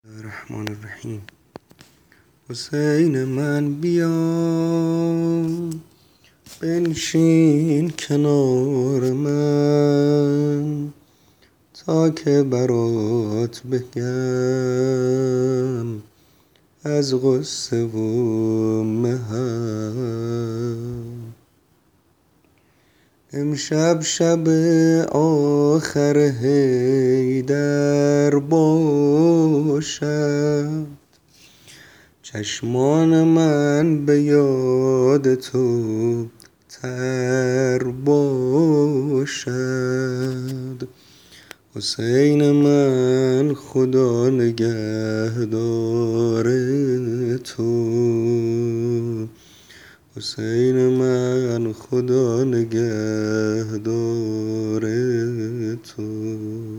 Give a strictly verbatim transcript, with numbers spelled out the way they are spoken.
الرحمن الرحیم. حسین من بیا بنشین کنار من تا که برات بگم از غصه و محم. امشب شب آخر حیدر باشد، چشمان من به یاد تو تر باشد. حسین من خدا نگهدار تو، حسین من خدا نگهدار تو.